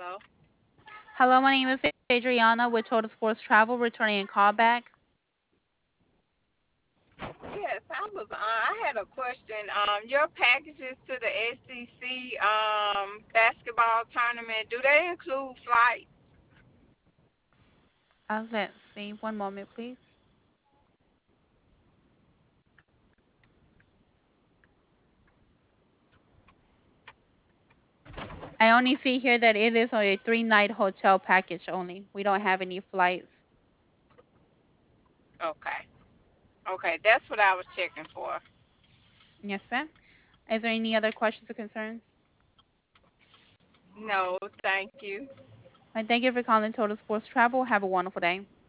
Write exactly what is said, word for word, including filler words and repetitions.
Hello. Hello, my name is Adriana with Total Sports Travel, returning a call back. Yes, I was. Uh, I had a question. Um, your packages to the S E C um basketball tournament, do they include flights? Uh, let's see. One moment, please. I only see here that it is a three-night hotel package only. We don't have any flights. Okay. Okay, that's what I was checking for. Yes, ma'am. Is there any other questions or concerns? No, thank you. I thank you for calling Total Sports Travel. Have a wonderful day.